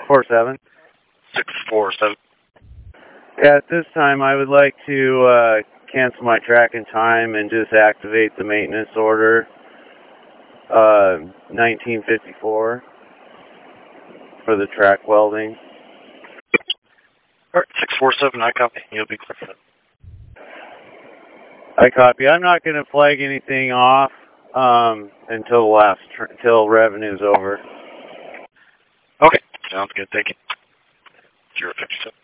647. 647. Yeah, at this time I would like to cancel my track and time and just activate the maintenance order 1954 for the track welding. All right, 647, I copy. You'll be clear for that. I copy. I'm not going to flag anything off until revenue's over. Okay, sounds good. Thank you. 057.